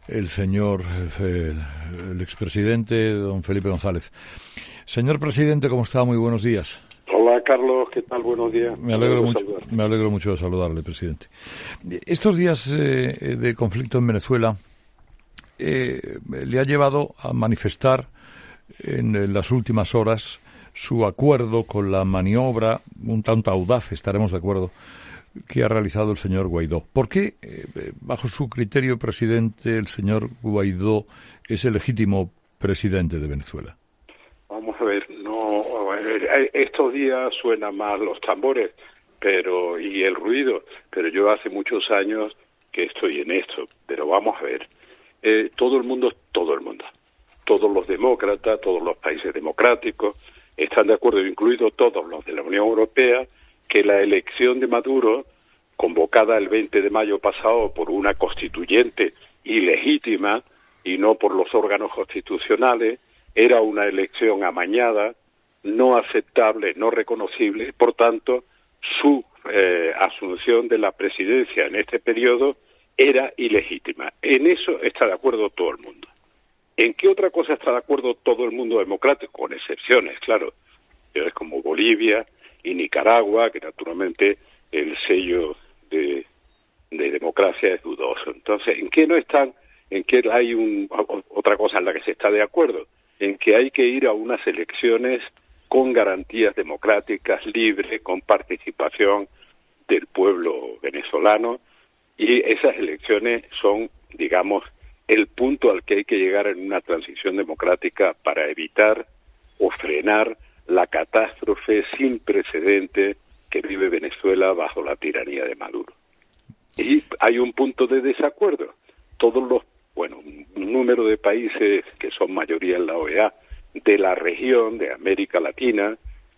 el señor, el expresidente, don Felipe González. Señor presidente, ¿cómo está? Muy buenos días. Hola, Carlos, ¿qué tal? Buenos días. Me alegro mucho de saludarle, presidente. Estos días de conflicto en Venezuela le ha llevado a manifestar en las últimas horas su acuerdo con la maniobra, un tanto audaz, estaremos de acuerdo, que ha realizado el señor Guaidó. ¿Por qué, bajo su criterio, presidente, el señor Guaidó es el legítimo presidente de Venezuela? Vamos a ver, estos días suenan más los tambores y el ruido, pero yo hace muchos años que estoy en esto. Pero vamos a ver, todo el mundo, todos los demócratas, todos los países democráticos están de acuerdo, incluidos todos los de la Unión Europea, que la elección de Maduro, convocada el 20 de mayo pasado por una constituyente ilegítima y no por los órganos constitucionales, era una elección amañada, no aceptable, no reconocible. Por tanto, su asunción de la presidencia en este periodo era ilegítima. En eso está de acuerdo todo el mundo. ¿En qué otra cosa está de acuerdo todo el mundo democrático? Con excepciones, claro. Es como Bolivia y Nicaragua, que naturalmente el sello de democracia es dudoso. Entonces, ¿en qué no están? ¿En qué hay otra cosa en la que se está de acuerdo? En que hay que ir a unas elecciones con garantías democráticas, libres, con participación del pueblo venezolano, y esas elecciones son, digamos, el punto al que hay que llegar en una transición democrática para evitar o frenar la catástrofe sin precedente que vive Venezuela bajo la tiranía de Maduro. Y hay un punto de desacuerdo. Un número de países que son mayoría en la OEA, de la región de América Latina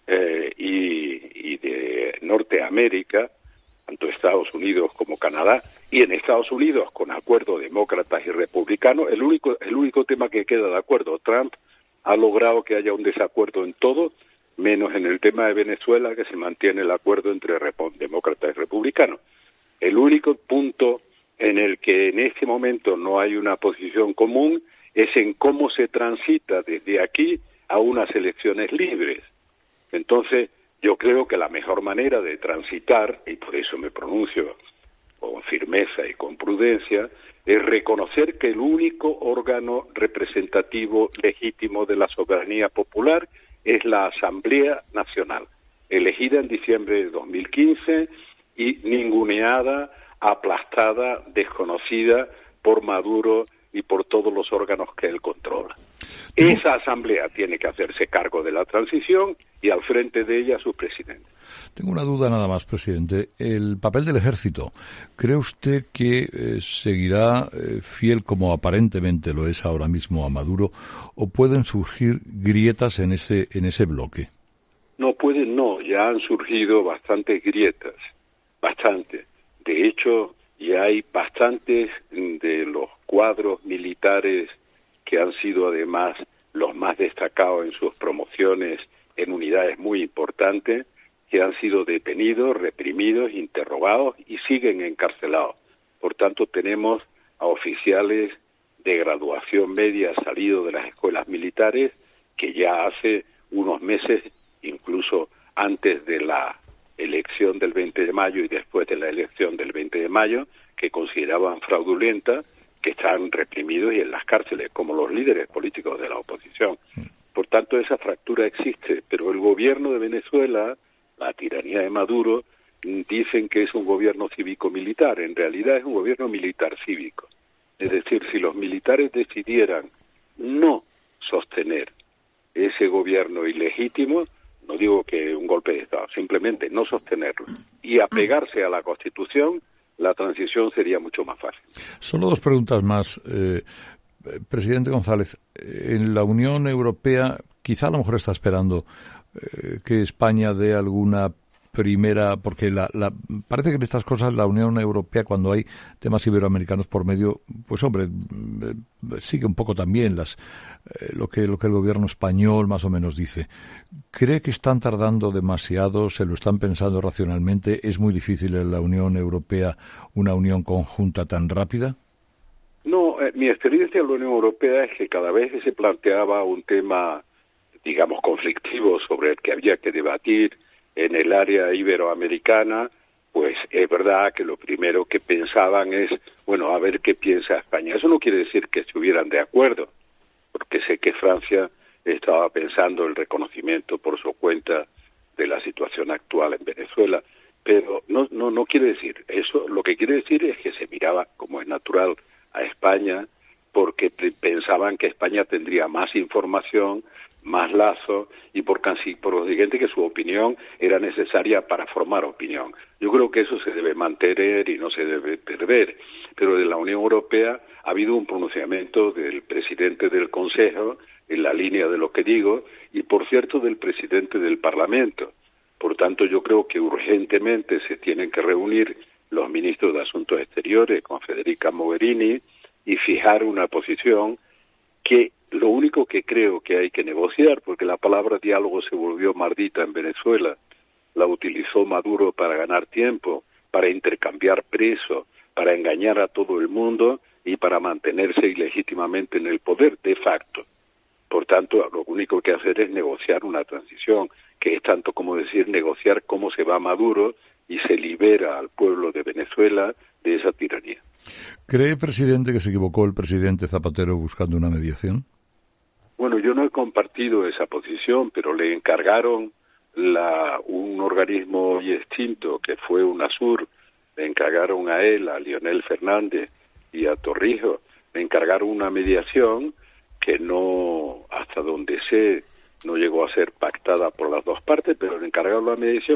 y de Norteamérica, tanto Estados Unidos como Canadá, y en Estados Unidos con acuerdo demócratas y republicanos, el único tema que queda de acuerdo. Trump ha logrado que haya un desacuerdo en todo, menos en el tema de Venezuela, que se mantiene el acuerdo entre demócratas y republicanos. El único punto en el que en este momento no hay una posición común es en cómo se transita desde aquí a unas elecciones libres. Entonces, yo creo que la mejor manera de transitar, y por eso me pronuncio con firmeza y con prudencia, es reconocer que el único órgano representativo legítimo de la soberanía popular es la Asamblea Nacional, elegida en diciembre de 2015 y ninguneada, aplastada, desconocida por Maduro y por todos los órganos que él controla. Esa asamblea tiene que hacerse cargo de la transición y al frente de ella su presidente. Tengo una duda nada más, presidente. El papel del ejército, ¿cree usted que seguirá fiel, como aparentemente lo es ahora mismo, a Maduro, o pueden surgir grietas en ese bloque? No, ya han surgido bastantes grietas, bastante. De hecho, ya hay bastantes de los cuadros militares que han sido además los más destacados en sus promociones en unidades muy importantes, que han sido detenidos, reprimidos, interrogados y siguen encarcelados. Por tanto, tenemos a oficiales de graduación media salidos de las escuelas militares que ya hace unos meses, incluso antes de la elección del 20 de mayo y después de la elección del 20 de mayo, que consideraban fraudulenta, que están reprimidos y en las cárceles, como los líderes políticos de la oposición. Por tanto, esa fractura existe, pero el gobierno de Venezuela, la tiranía de Maduro, dicen que es un gobierno cívico-militar. En realidad es un gobierno militar-cívico. Es decir, si los militares decidieran no sostener ese gobierno ilegítimo, no digo que un golpe de Estado, simplemente no sostenerlo y apegarse a la Constitución, la transición sería mucho más fácil. Solo dos preguntas más. Presidente González, en la Unión Europea quizá a lo mejor está esperando que España dé alguna primera, porque parece que en estas cosas la Unión Europea, cuando hay temas iberoamericanos por medio, pues hombre, sigue un poco también lo que el gobierno español más o menos dice. ¿Cree que están tardando demasiado? ¿Se lo están pensando racionalmente? ¿Es muy difícil en la Unión Europea una unión conjunta tan rápida? No, mi experiencia en la Unión Europea es que cada vez que se planteaba un tema, digamos, conflictivo sobre el que había que debatir en el área iberoamericana, pues es verdad que lo primero que pensaban es, bueno, a ver qué piensa España. Eso no quiere decir que estuvieran de acuerdo, porque sé que Francia estaba pensando el reconocimiento por su cuenta de la situación actual en Venezuela, pero no quiere decir eso. Lo que quiere decir es que se miraba, como es natural, a España, porque pensaban que España tendría más información, más lazo, y por consiguiente que su opinión era necesaria para formar opinión. Yo creo que eso se debe mantener y no se debe perder, pero de la Unión Europea ha habido un pronunciamiento del presidente del Consejo en la línea de lo que digo, y por cierto del presidente del Parlamento. Por tanto, yo creo que urgentemente se tienen que reunir los ministros de Asuntos Exteriores con Federica Mogherini y fijar una posición que lo único que creo que hay que negociar, porque la palabra diálogo se volvió maldita en Venezuela, la utilizó Maduro para ganar tiempo, para intercambiar presos, para engañar a todo el mundo y para mantenerse ilegítimamente en el poder de facto. Por tanto, lo único que hacer es negociar una transición, que es tanto como decir negociar cómo se va Maduro y se libera al pueblo de Venezuela de esa tiranía. ¿Cree, presidente, que se equivocó el presidente Zapatero buscando una mediación? Bueno, yo no he compartido esa posición, pero le encargaron un organismo hoy extinto, que fue UNASUR, le encargaron a él, a Leonel Fernández y a Torrijos, le encargaron una mediación que no, hasta donde sé, no llegó a ser pactada por las dos partes, pero le encargaron la mediación